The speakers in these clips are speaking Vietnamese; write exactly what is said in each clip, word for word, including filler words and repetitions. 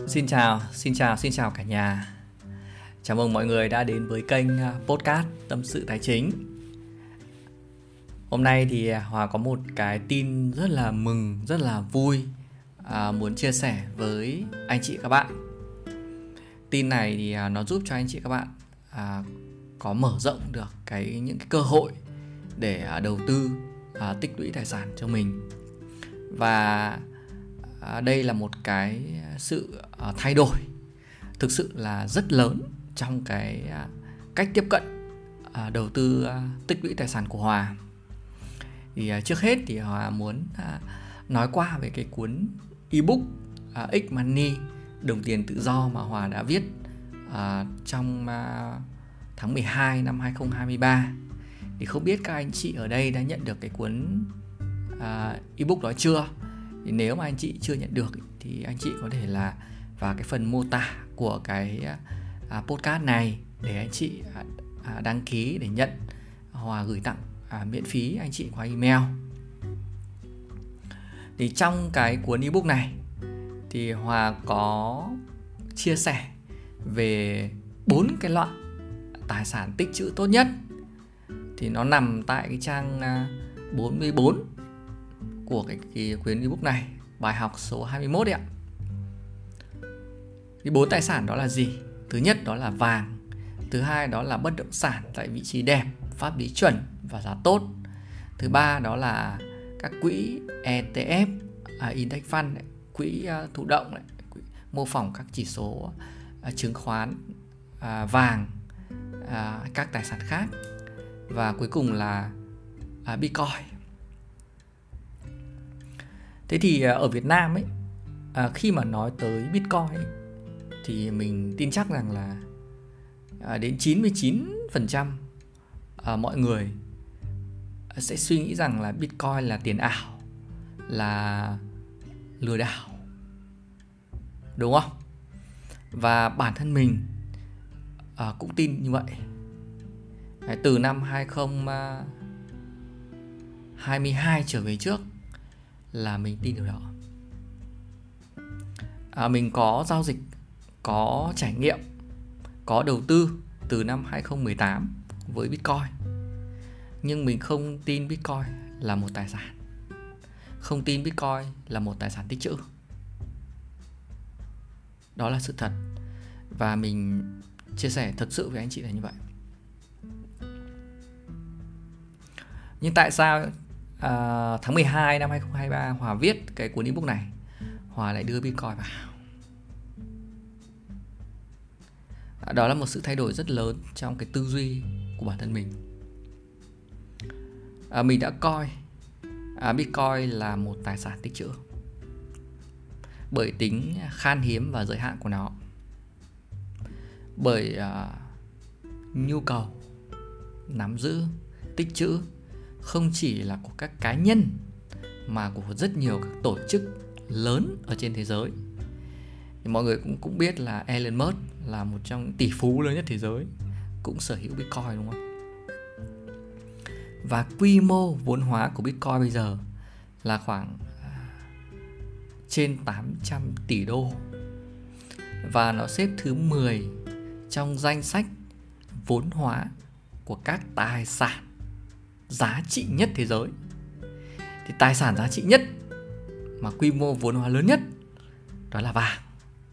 Xin chào, xin chào, xin chào cả nhà. Chào mừng mọi người đã đến với kênh podcast Tâm sự Tài chính. Hôm nay thì Hòa có một cái tin rất là mừng, rất là vui à, muốn chia sẻ với anh chị các bạn. Tin này thì nó giúp cho anh chị các bạn à, có mở rộng được cái những cái cơ hội để à, đầu tư, à, tích lũy tài sản cho mình. Và à, đây là một cái sự à, thay đổi thực sự là rất lớn trong cái à, cách tiếp cận à, đầu tư à, tích lũy tài sản của Hòa. Thì à, trước hết thì Hòa muốn à, nói qua về cái cuốn ebook à, X-Money, đồng tiền tự do mà Hòa đã viết à, trong à, tháng mười hai năm hai không hai ba. Thì không biết các anh chị ở đây đã nhận được cái cuốn à, ebook đó chưa? Thì nếu mà anh chị chưa nhận được thì anh chị có thể là vào cái phần mô tả của cái à, podcast này để anh chị à, đăng ký để nhận. Hòa gửi tặng à, miễn phí anh chị qua email. Thì trong cái cuốn ebook này thì Hòa có chia sẻ về bốn cái loại tài sản tích trữ tốt nhất. Thì nó nằm tại cái trang bốn mươi bốn của cái, cái cuốn ebook này, bài học số hai mươi mốt đấy ạ. Thì bốn tài sản đó là gì? Thứ nhất đó là vàng. Thứ hai đó là bất động sản tại vị trí đẹp, pháp lý chuẩn và giá tốt. Thứ ba đó là các quỹ e tê ép, à, Index Fund, quỹ uh, thụ động, quỹ mô phỏng các chỉ số uh, chứng khoán, uh, vàng, uh, các tài sản khác. Và cuối cùng là uh, Bitcoin. Thế thì uh, ở Việt Nam ấy, uh, khi mà nói tới Bitcoin ấy, thì mình tin chắc rằng là uh, đến chín mươi chín phần trăm uh, mọi người sẽ suy nghĩ rằng là Bitcoin là tiền ảo, là lừa đảo, đúng không? Và bản thân mình uh, cũng tin như vậy. Từ năm hai không hai hai trở về trước là mình tin điều đó. À, mình có giao dịch, có trải nghiệm, có đầu tư từ năm hai không một tám với Bitcoin. Nhưng mình không tin Bitcoin là một tài sản, không tin Bitcoin là một tài sản tích trữ. Đó là sự thật. Và mình chia sẻ thật sự với anh chị là như vậy. Nhưng tại sao à, tháng mười hai năm hai không hai ba Hòa viết cái cuốn ebook này, Hòa lại đưa Bitcoin vào? À, đó là một sự thay đổi rất lớn trong cái tư duy của bản thân mình. À, mình đã coi à, Bitcoin là một tài sản tích trữ bởi tính khan hiếm và giới hạn của nó, bởi à, nhu cầu nắm giữ, tích trữ không chỉ là của các cá nhân mà của rất nhiều các tổ chức lớn ở trên thế giới. Thì mọi người cũng cũng biết là Elon Musk là một trong những tỷ phú lớn nhất thế giới cũng sở hữu Bitcoin, đúng không? Và quy mô vốn hóa của Bitcoin bây giờ là khoảng trên tám trăm tỷ đô. Và nó xếp thứ mười trong danh sách vốn hóa của các tài sản giá trị nhất thế giới. Thì tài sản giá trị nhất mà quy mô vốn hóa lớn nhất đó là vàng.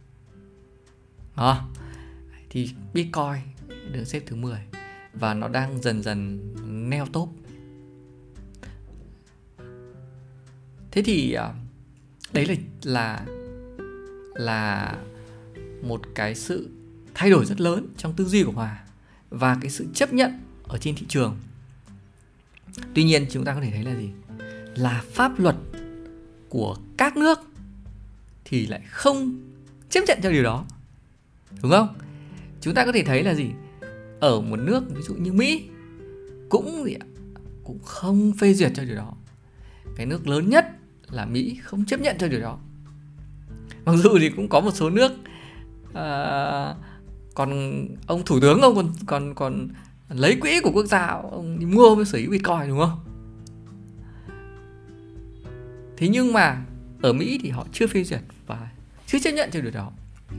À, thì Bitcoin được xếp thứ mười và nó đang dần dần neo top. Thế thì đấy là là là một cái sự thay đổi rất lớn trong tư duy của Hòa và cái sự chấp nhận ở trên thị trường. Tuy nhiên chúng ta có thể thấy là gì? Là pháp luật của các nước thì lại không chấp nhận cho điều đó, đúng không? Chúng ta có thể thấy là gì? Ở một nước ví dụ như Mỹ cũng gì ạ? Cũng không phê duyệt cho điều đó. Cái nước lớn nhất là Mỹ không chấp nhận cho điều đó. Mặc dù thì cũng có một số nước à, còn ông thủ tướng ông còn còn còn lấy quỹ của quốc gia ông đi mua với sở hữu Bitcoin, đúng không? Thế nhưng mà ở Mỹ thì họ chưa phê duyệt và chưa chấp nhận cho điều đó.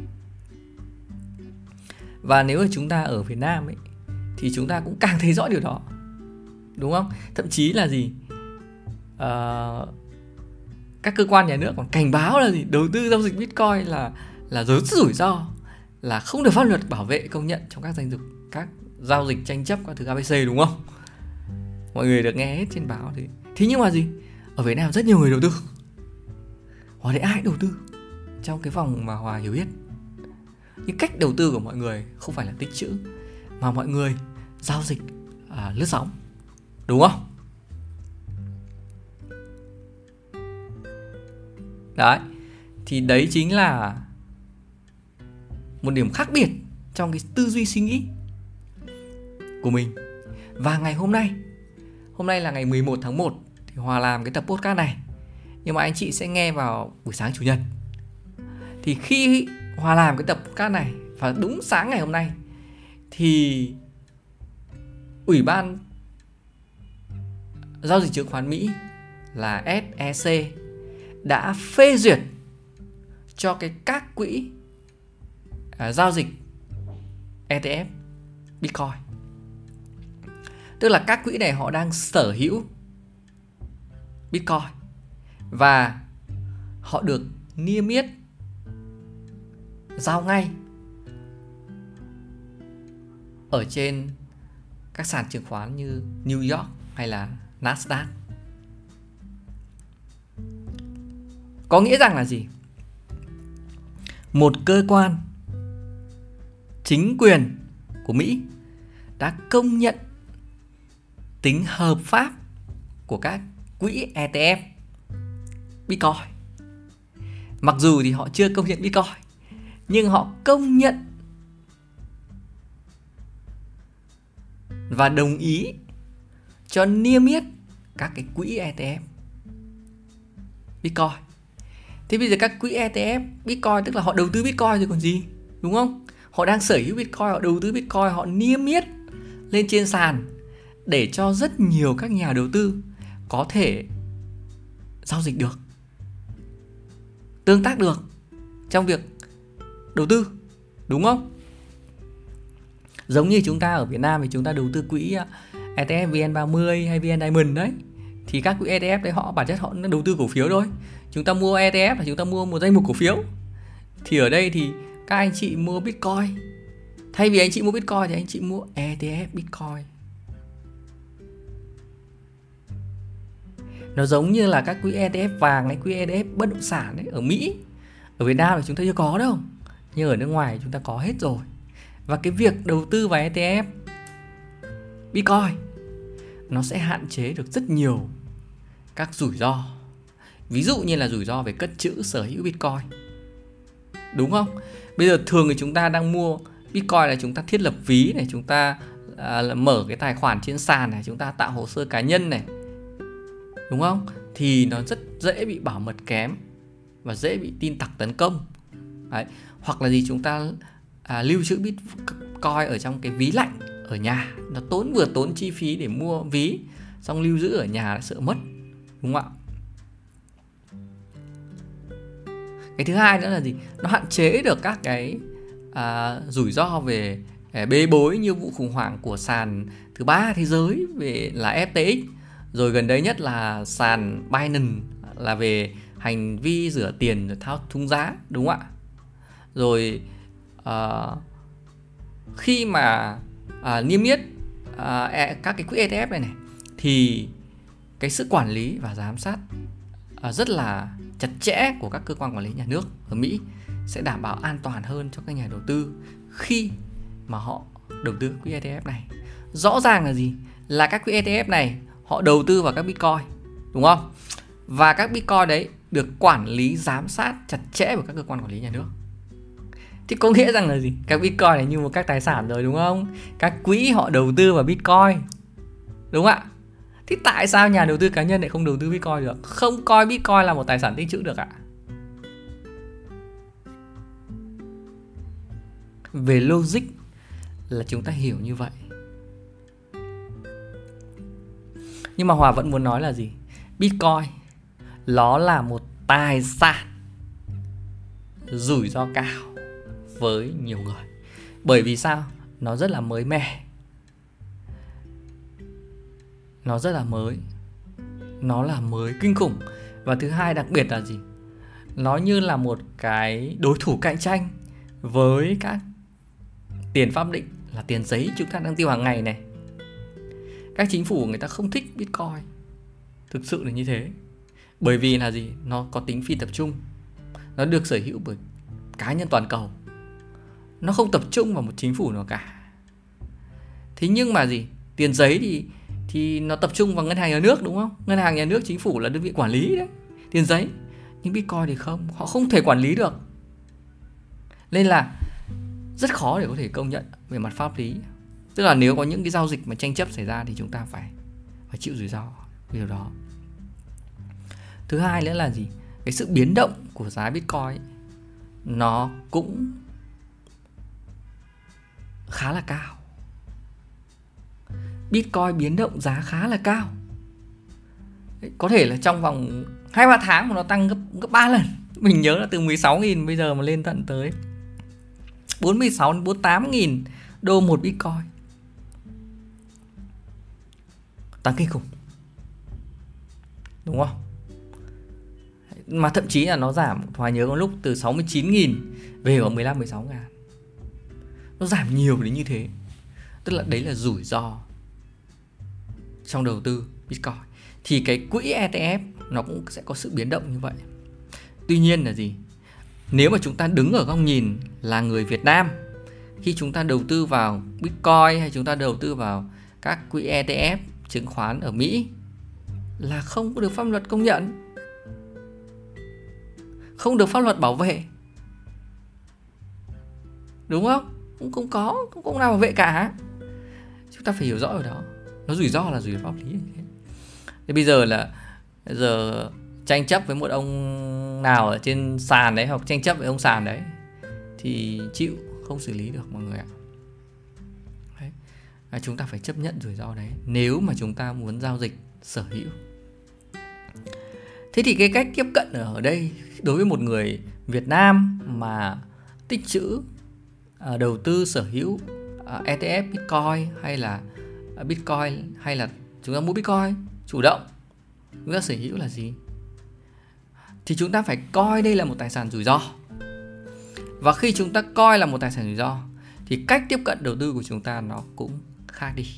Và nếu mà chúng ta ở Việt Nam ấy thì chúng ta cũng càng thấy rõ điều đó, đúng không? Thậm chí là gì, uh, các cơ quan nhà nước còn cảnh báo là gì, đầu tư giao dịch Bitcoin là là rất rủi ro, là không được pháp luật bảo vệ công nhận trong các giao dịch các giao dịch tranh chấp các thứ a bê xê, đúng không? Mọi người được nghe hết trên báo thì thế nhưng mà gì, ở Việt Nam rất nhiều người đầu tư. Hòa thấy ai đầu tư trong cái vòng mà Hòa hiểu biết. Nhưng cách đầu tư của mọi người không phải là tích trữ, mà mọi người giao dịch à, lướt sóng, đúng không? Đấy, thì đấy chính là một điểm khác biệt trong cái tư duy suy nghĩ của mình. Và ngày hôm nay, hôm nay là ngày mười một tháng một thì Hòa làm cái tập podcast này, nhưng mà anh chị sẽ nghe vào buổi sáng Chủ nhật. Thì khi Hòa làm cái tập podcast này và đúng sáng ngày hôm nay thì Ủy ban giao dịch chứng khoán Mỹ là ét e xê đã phê duyệt cho cái các quỹ à, giao dịch e tê ép Bitcoin. Tức là các quỹ này họ đang sở hữu Bitcoin và họ được niêm yết giao ngay ở trên các sàn chứng khoán như New York hay là Nasdaq. Có nghĩa rằng là gì? Một cơ quan chính quyền của Mỹ đã công nhận tính hợp pháp của các quỹ e tê ép Bitcoin. Mặc dù thì họ chưa công nhận Bitcoin, nhưng họ công nhận và đồng ý cho niêm yết các cái quỹ e tê ép Bitcoin. Thế bây giờ các quỹ e tê ép Bitcoin tức là họ đầu tư Bitcoin rồi còn gì, đúng không? Họ đang sở hữu Bitcoin, họ đầu tư Bitcoin, họ niêm yết lên trên sàn để cho rất nhiều các nhà đầu tư có thể giao dịch được, tương tác được trong việc đầu tư, đúng không? Giống như chúng ta ở Việt Nam thì chúng ta đầu tư quỹ e tê ép vê en ba mươi hay vê en Diamond đấy, thì các quỹ e tê ép đấy họ bản chất họ đầu tư cổ phiếu thôi. Chúng ta mua e tê ép là chúng ta mua một danh mục cổ phiếu. Thì ở đây thì các anh chị mua Bitcoin, thay vì anh chị mua Bitcoin thì anh chị mua e tê ép Bitcoin. Nó giống như là các quỹ e tê ép vàng hay quỹ e tê ép bất động sản ấy, ở Mỹ. Ở Việt Nam thì chúng ta chưa có đâu, nhưng ở nước ngoài chúng ta có hết rồi. Và cái việc đầu tư vào e tê ép Bitcoin nó sẽ hạn chế được rất nhiều các rủi ro. Ví dụ như là rủi ro về cất trữ sở hữu Bitcoin, đúng không? Bây giờ thường thì chúng ta đang mua Bitcoin là chúng ta thiết lập ví này, chúng ta à, mở cái tài khoản trên sàn này, chúng ta tạo hồ sơ cá nhân này, đúng không? Thì nó rất dễ bị bảo mật kém và dễ bị tin tặc tấn công. Đấy. Hoặc là gì, chúng ta à, lưu trữ Bitcoin ở trong cái ví lạnh ở nhà, nó tốn vừa tốn chi phí để mua ví, xong lưu giữ ở nhà là sợ mất, đúng không ạ? Cái thứ hai nữa là gì? Nó hạn chế được các cái à, rủi ro về à, bê bối như vụ khủng hoảng của sàn thứ ba thế giới về là ép tê ích, rồi gần đây nhất là sàn Binance là về hành vi rửa tiền rồi thao túng giá, đúng không ạ? Rồi à, khi mà à, niêm yết à, các cái quỹ e tê ép này này thì cái sự quản lý và giám sát à, rất là chặt chẽ của các cơ quan quản lý nhà nước ở Mỹ sẽ đảm bảo an toàn hơn cho các nhà đầu tư khi mà họ đầu tư quỹ e tê ép này. Rõ ràng là gì? Là các quỹ e tê ép này họ đầu tư vào các Bitcoin, đúng không? Và các Bitcoin đấy được quản lý giám sát chặt chẽ của các cơ quan quản lý nhà nước. Thì có nghĩa rằng là gì? Các Bitcoin này như một các tài sản rồi, đúng không? Các quỹ họ đầu tư vào Bitcoin, đúng không ạ? Thì tại sao nhà đầu tư cá nhân lại không đầu tư Bitcoin được? Không coi Bitcoin là một tài sản tích trữ được ạ? Về logic là chúng ta hiểu như vậy. Nhưng mà Hòa vẫn muốn nói là gì? Bitcoin nó là một tài sản rủi ro cao với nhiều người. Bởi vì sao? Nó rất là mới mẻ. Nó rất là mới. Nó là mới kinh khủng. Và thứ hai đặc biệt là gì? Nó như là một cái đối thủ cạnh tranh với các tiền pháp định là tiền giấy chúng ta đang tiêu hàng ngày này. Các chính phủ người ta không thích Bitcoin. Thực sự là như thế. Bởi vì là gì? Nó có tính phi tập trung. Nó được sở hữu bởi cá nhân toàn cầu. Nó không tập trung vào một chính phủ nào cả. Thế nhưng mà gì? Tiền giấy thì thì nó tập trung vào ngân hàng nhà nước, đúng không? Ngân hàng nhà nước, chính phủ là đơn vị quản lý đấy, tiền giấy. Nhưng Bitcoin thì không, họ không thể quản lý được. Nên là rất khó để có thể công nhận về mặt pháp lý. Tức là nếu có những cái giao dịch mà tranh chấp xảy ra thì chúng ta phải phải chịu rủi ro về điều đó. Thứ hai nữa là gì? Cái sự biến động của giá Bitcoin ấy, nó cũng khá là cao. Bitcoin biến động giá khá là cao. Có thể là trong vòng hai ba tháng mà nó tăng gấp gấp ba lần. Mình nhớ là từ mười sáu nghìn bây giờ mà lên tận tới bốn mươi sáu đến bốn mươi tám nghìn đô một Bitcoin. Tăng kinh khủng. Đúng không? Mà thậm chí là nó giảm, Thoa nhớ có lúc từ sáu mươi chín nghìn về vào mười lăm mười sáu ngàn. Nó giảm nhiều đến như thế. Tức là đấy là rủi ro trong đầu tư Bitcoin. Thì cái quỹ e tê ép nó cũng sẽ có sự biến động như vậy. Tuy nhiên là gì? Nếu mà chúng ta đứng ở góc nhìn là người Việt Nam, khi chúng ta đầu tư vào Bitcoin hay chúng ta đầu tư vào các quỹ e tê ép chứng khoán ở Mỹ là không có được pháp luật công nhận, không được pháp luật bảo vệ. Đúng không? Cũng không có, cũng không nào bảo vệ cả. Chúng ta phải hiểu rõ ở đó. Nó rủi ro là rủi ro pháp lý. Thế bây giờ là giờ tranh chấp với một ông nào ở trên sàn đấy, hoặc tranh chấp với ông sàn đấy, thì chịu, không xử lý được mọi người ạ. Đấy. À, chúng ta phải chấp nhận rủi ro đấy nếu mà chúng ta muốn giao dịch sở hữu. Thế thì cái cách tiếp cận ở đây đối với một người Việt Nam mà tích trữ, đầu tư sở hữu e tê ép Bitcoin hay là Bitcoin, hay là chúng ta mua Bitcoin chủ động, chúng ta sở hữu là gì? Thì chúng ta phải coi đây là một tài sản rủi ro. Và khi chúng ta coi là một tài sản rủi ro thì cách tiếp cận đầu tư của chúng ta nó cũng khác đi.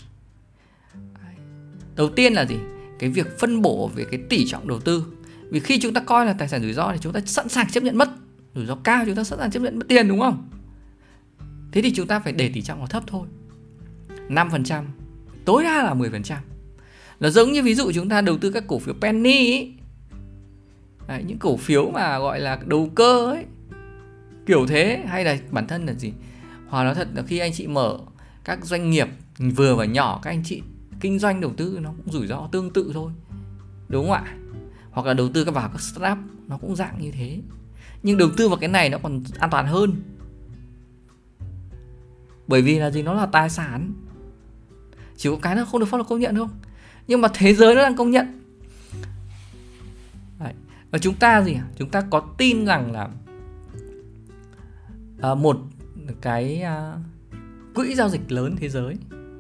Đầu tiên là gì? Cái việc phân bổ về cái tỷ trọng đầu tư. Vì khi chúng ta coi là tài sản rủi ro thì chúng ta sẵn sàng chấp nhận mất. Rủi ro cao chúng ta sẵn sàng chấp nhận mất tiền, đúng không? Thế thì chúng ta phải để tỷ trọng nó thấp thôi, năm phần trăm, tối đa là mười phần trăm. Nó giống như ví dụ chúng ta đầu tư các cổ phiếu penny ấy. Đấy, những cổ phiếu mà gọi là đầu cơ ấy, kiểu thế. Hay là bản thân là gì? Hoặc nói thật là khi anh chị mở các doanh nghiệp vừa và nhỏ, các anh chị kinh doanh đầu tư nó cũng rủi ro tương tự thôi, đúng không ạ? Hoặc là đầu tư vào các startup nó cũng dạng như thế. Nhưng đầu tư vào cái này nó còn an toàn hơn. Bởi vì là gì? Nó là tài sản. Chỉ có cái nó không được pháp luật công nhận không? Nhưng mà thế giới nó đang công nhận. Đấy. Và chúng ta gì? Chúng ta có tin rằng là à, một cái à, quỹ giao dịch lớn thế giới,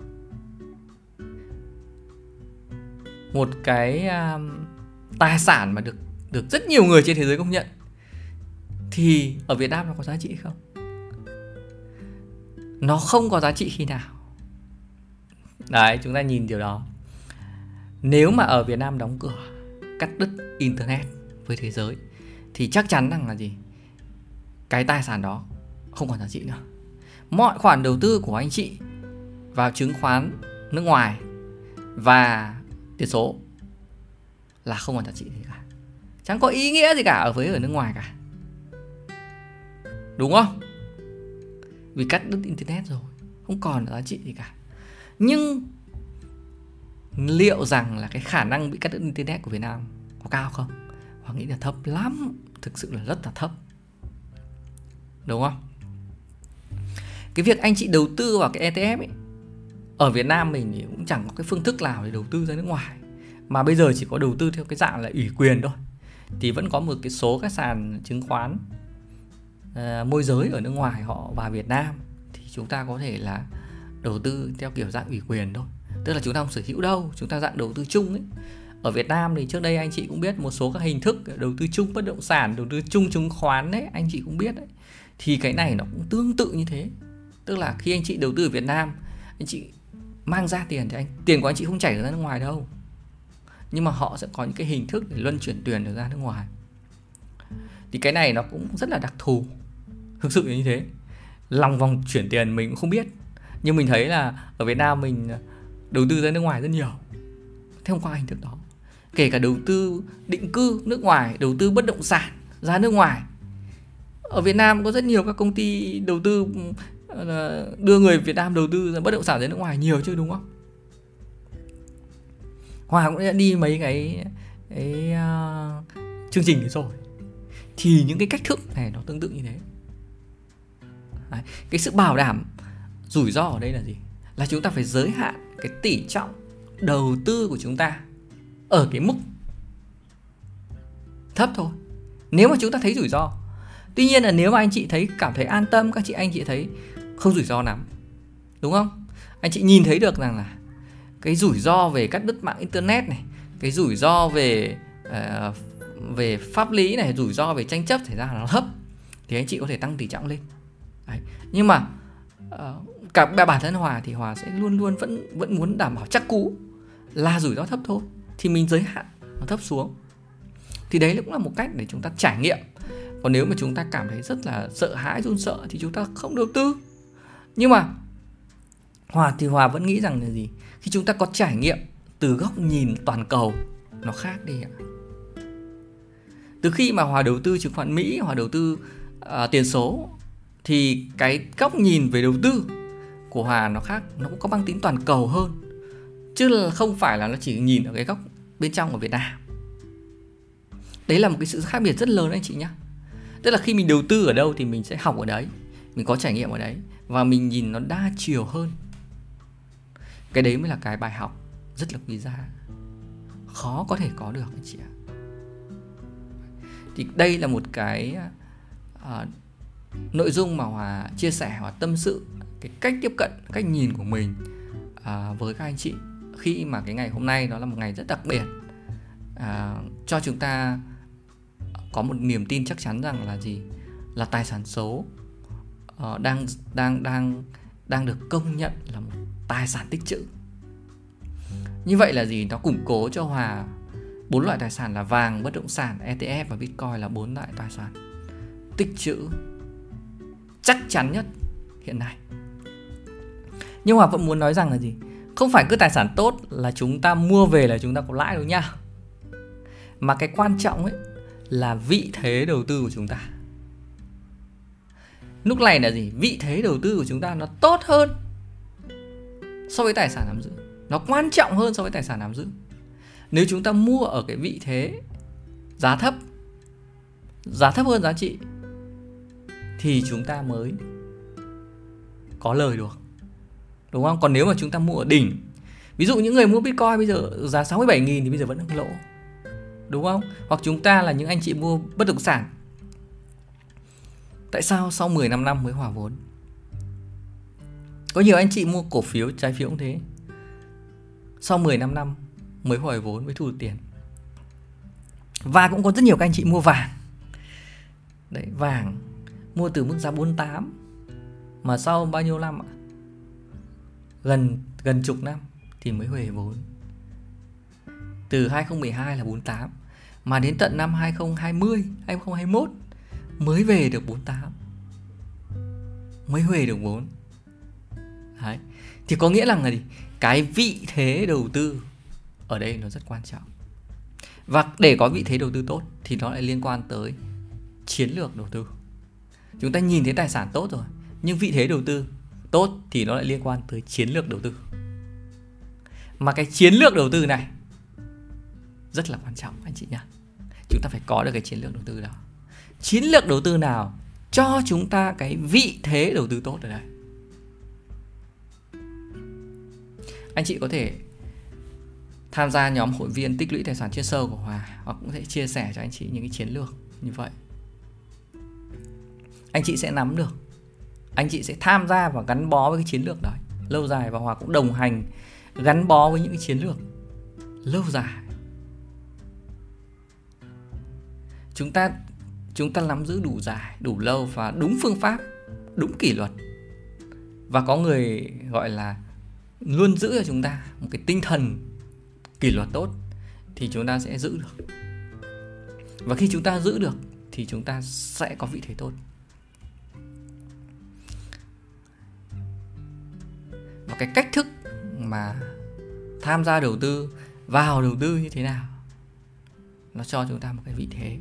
một cái à, tài sản mà được được rất nhiều người trên thế giới công nhận, thì ở Việt Nam nó có giá trị không? Nó không có giá trị khi nào? Đấy, chúng ta nhìn điều đó. Nếu mà ở Việt Nam đóng cửa, cắt đứt Internet với thế giới, thì chắc chắn rằng là gì? Cái tài sản đó không còn giá trị nữa. Mọi khoản đầu tư của anh chị vào chứng khoán nước ngoài và tiền số là không còn giá trị gì cả. Chẳng có ý nghĩa gì cả ở với ở nước ngoài cả. Đúng không? Vì cắt đứt Internet rồi, không còn giá trị gì cả. Nhưng liệu rằng là cái khả năng bị cắt đứt Internet của Việt Nam có cao không? Hoàng nghĩ là thấp lắm. Thực sự là rất là thấp. Đúng không? Cái việc anh chị đầu tư vào cái e tê ép ấy, ở Việt Nam mình thì cũng chẳng có cái phương thức nào để đầu tư ra nước ngoài, mà bây giờ chỉ có đầu tư theo cái dạng là ủy quyền thôi. Thì vẫn có một cái số các sàn chứng khoán uh, môi giới ở nước ngoài họ vào Việt Nam thì thì chúng ta có thể là đầu tư theo kiểu dạng ủy quyền thôi. Tức là chúng ta không sở hữu đâu, chúng ta dạng đầu tư chung ấy. Ở Việt Nam thì trước đây anh chị cũng biết một số các hình thức đầu tư chung bất động sản, đầu tư chung chứng khoán đấy, anh chị cũng biết đấy. Thì cái này nó cũng tương tự như thế. Tức là khi anh chị đầu tư ở Việt Nam, anh chị mang ra tiền thì anh tiền của anh chị không chảy ra nước ngoài đâu. Nhưng mà họ sẽ có những cái hình thức để luân chuyển tiền được ra nước ngoài. Thì cái này nó cũng rất là đặc thù. Thực sự là như thế. Lòng vòng chuyển tiền mình cũng không biết. Nhưng mình thấy là ở Việt Nam mình đầu tư ra nước ngoài rất nhiều thông qua hình thức đó. Kể cả đầu tư định cư nước ngoài, đầu tư bất động sản ra nước ngoài. Ở Việt Nam có rất nhiều các công ty đầu tư đưa người Việt Nam đầu tư ra bất động sản ra nước ngoài nhiều chứ, đúng không? Hòa cũng đã đi mấy cái, cái uh, chương trình đấy rồi. Thì những cái cách thức này nó tương tự như thế. Đấy. Cái sự bảo đảm rủi ro ở đây là gì? Là chúng ta phải giới hạn cái tỷ trọng đầu tư của chúng ta ở cái mức thấp thôi. Nếu mà chúng ta thấy rủi ro. Tuy nhiên là nếu mà anh chị thấy cảm thấy an tâm, các chị anh chị thấy không rủi ro lắm, đúng không? Anh chị nhìn thấy được rằng là cái rủi ro về cắt đứt mạng internet này, cái rủi ro về uh, về pháp lý này, rủi ro về tranh chấp xảy ra là nó thấp, thì anh chị có thể tăng tỷ trọng lên. Đấy. Nhưng mà uh, cả bản thân Hòa thì Hòa sẽ luôn luôn vẫn vẫn muốn đảm bảo chắc cú là rủi ro thấp thôi, thì mình giới hạn nó thấp xuống. Thì đấy cũng là một cách để chúng ta trải nghiệm. Còn nếu mà chúng ta cảm thấy rất là sợ hãi, run sợ thì chúng ta không đầu tư. Nhưng mà Hòa thì Hòa vẫn nghĩ rằng là gì? Khi chúng ta có trải nghiệm từ góc nhìn toàn cầu, nó khác đi ạ. Từ khi mà Hòa đầu tư chứng khoán Mỹ, Hòa đầu tư uh, tiền số, thì cái góc nhìn về đầu tư của Hòa nó khác, nó cũng có mang tính toàn cầu hơn, chứ là không phải là nó chỉ nhìn ở cái góc bên trong ở Việt Nam. Đấy là một cái sự khác biệt rất lớn anh chị nhé. Tức là khi mình đầu tư ở đâu thì mình sẽ học ở đấy, mình có trải nghiệm ở đấy, và mình nhìn nó đa chiều hơn. Cái đấy mới là cái bài học rất là quý giá, khó có thể có được anh chị ạ. Thì đây là một cái uh, nội dung mà Hòa chia sẻ, Hòa tâm sự cái cách tiếp cận, cách nhìn của mình uh, với các anh chị khi mà cái ngày hôm nay đó là một ngày rất đặc biệt, uh, cho chúng ta có một niềm tin chắc chắn rằng là gì? Là tài sản số uh, đang đang đang đang được công nhận là một tài sản tích trữ. Như vậy là gì? Nó củng cố cho Hòa bốn loại tài sản là vàng, bất động sản, e tê ép và Bitcoin là bốn loại tài sản tích trữ chắc chắn nhất hiện nay. Nhưng Hòa vẫn muốn nói rằng là gì? Không phải cứ tài sản tốt là chúng ta mua về là chúng ta có lãi đâu nha. Mà cái quan trọng ấy là vị thế đầu tư của chúng ta. Lúc này là gì? Vị thế đầu tư của chúng ta nó tốt hơn so với tài sản nắm giữ, nó quan trọng hơn so với tài sản nắm giữ. Nếu chúng ta mua ở cái vị thế giá thấp, giá thấp hơn giá trị, thì chúng ta mới có lời được, đúng không? Còn nếu mà chúng ta mua ở đỉnh, ví dụ những người mua Bitcoin bây giờ giá sáu mươi bảy nghìn thì bây giờ vẫn đang lỗ, đúng không? Hoặc chúng ta là những anh chị mua bất động sản, tại sao sau mười lăm năm mới hòa vốn? Có nhiều anh chị mua cổ phiếu, trái phiếu cũng thế, sau mười lăm năm mới hồi vốn, mới thu được tiền. Và cũng có rất nhiều các anh chị mua vàng. Đấy, vàng mua từ mức giá bốn mươi tám mà sau bao nhiêu năm ạ? Gần gần chục năm thì mới huề vốn. Từ hai không một hai là bốn mươi tám mà đến tận năm hai không hai không, hai không hai mốt mới về được bốn mươi tám, mới huề được vốn. Đấy. Thì có nghĩa là gì? Cái vị thế đầu tư ở đây nó rất quan trọng. Và để có vị thế đầu tư tốt thì nó lại liên quan tới chiến lược đầu tư. Chúng ta nhìn thấy tài sản tốt rồi, nhưng vị thế đầu tư tốt thì nó lại liên quan tới chiến lược đầu tư. Mà cái chiến lược đầu tư này rất là quan trọng anh chị nhé. Chúng ta phải có được cái chiến lược đầu tư đó. Chiến lược đầu tư nào cho chúng ta cái vị thế đầu tư tốt ở đây? Anh chị có thể tham gia nhóm hội viên tích lũy tài sản chuyên sâu của Hòa, hoặc cũng sẽ chia sẻ cho anh chị những cái chiến lược như vậy. Anh chị sẽ nắm được anh chị sẽ tham gia và gắn bó với cái chiến lược đó lâu dài, và Hòa cũng đồng hành gắn bó với những cái chiến lược lâu dài. Chúng ta chúng ta nắm giữ đủ dài, đủ lâu và đúng phương pháp, đúng kỷ luật, và có người gọi là luôn giữ cho chúng ta một cái tinh thần kỷ luật tốt, thì chúng ta sẽ giữ được. Và khi chúng ta giữ được thì chúng ta sẽ có vị thế tốt. Và cái cách thức mà tham gia đầu tư, vào đầu tư như thế nào, nó cho chúng ta một cái vị thế.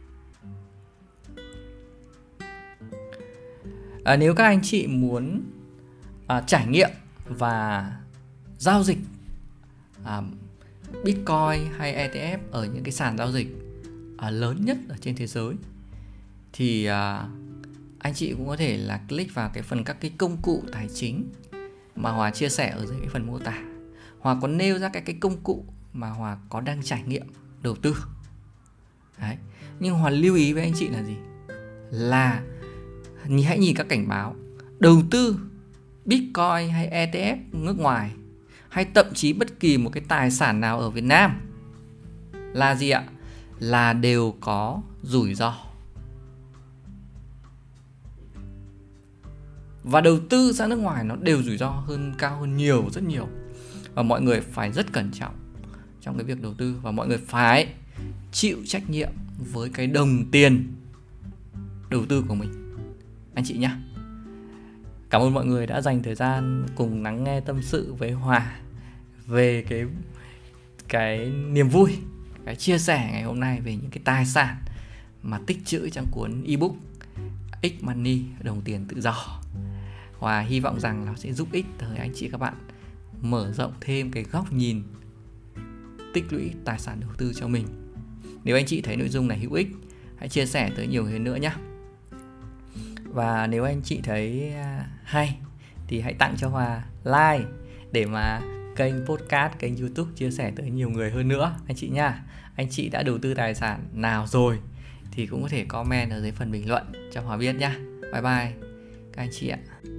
À, nếu các anh chị muốn à, trải nghiệm và giao dịch à, Bitcoin hay e tê ép ở những cái sàn giao dịch à, lớn nhất ở trên thế giới, thì à, anh chị cũng có thể là click vào cái phần các cái công cụ tài chính mà Hòa chia sẻ ở dưới cái phần mô tả. Hòa có nêu ra các cái công cụ mà Hòa có đang trải nghiệm đầu tư. Đấy. Nhưng Hòa lưu ý với anh chị là gì? Là hãy nhìn các cảnh báo. Đầu tư Bitcoin hay e tê ép nước ngoài, hay thậm chí bất kỳ một cái tài sản nào ở Việt Nam là gì ạ? Là đều có rủi ro. Và đầu tư ra nước ngoài nó đều rủi ro hơn, cao hơn nhiều, rất nhiều. Và mọi người phải rất cẩn trọng trong cái việc đầu tư, và mọi người phải chịu trách nhiệm với cái đồng tiền đầu tư của mình, anh chị nhé. Cảm ơn mọi người đã dành thời gian cùng lắng nghe tâm sự với Hòa về cái cái niềm vui, cái chia sẻ ngày hôm nay về những cái tài sản mà tích trữ trong cuốn ebook X-Money, đồng tiền tự do. Hòa hy vọng rằng nó sẽ giúp ích tới anh chị các bạn mở rộng thêm cái góc nhìn tích lũy tài sản đầu tư cho mình. Nếu anh chị thấy nội dung này hữu ích, hãy chia sẻ tới nhiều người nữa nhé. Và nếu anh chị thấy hay thì hãy tặng cho Hòa like để mà kênh podcast, kênh YouTube chia sẻ tới nhiều người hơn nữa anh chị nha. Anh chị đã đầu tư tài sản nào rồi thì cũng có thể comment ở dưới phần bình luận cho Hòa biết nhá. Bye bye các anh chị ạ.